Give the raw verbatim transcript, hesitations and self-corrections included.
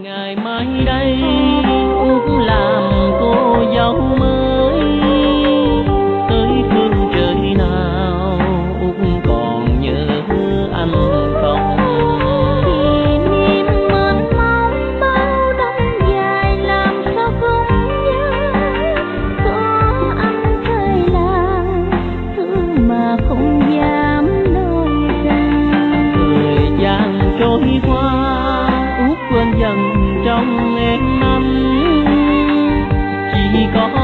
ngày mai đây Út làm cô dâu mới, tới phương trời nào Út còn nhớ anh không? Kỷ niệm mênh mông bao năm dài làm sao không nhớ, có anh thời làm thương mà không dám nói ra. Thời gian trôi qua Út quên dần trong em năm, chỉ có